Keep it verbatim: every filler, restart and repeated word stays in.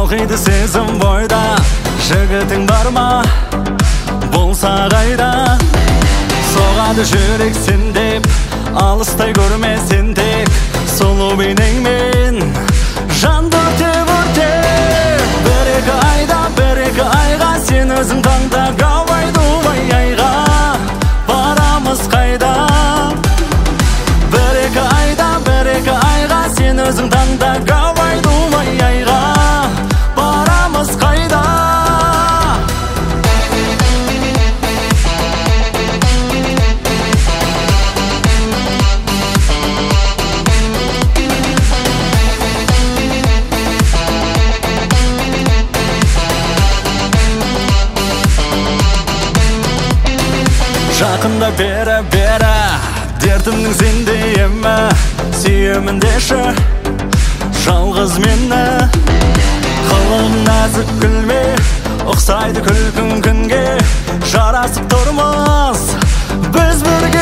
толқиды сезім бойда. Жігітің бар ма, болса қайда? Соғады жүрек сен деп, алыстай көрме сен тек. Сұлу бейнеңмен жан бүрте-бүрте. Бір-екі айда, бір-екі айға сен өзің таңда. Гавай-дубай айға барамыз қайда? Бір-екі айда, бір-екі айға сен өзің таңда. Гавай-дубай айға барамыз қайда? Жақында бері-бері дертімнің сенде емі. Сүйемін деші жалғыз мені. Қылың нәзік күлме, ұқсайды күлкің күнге. Жарасып тұрмыз біз бірге.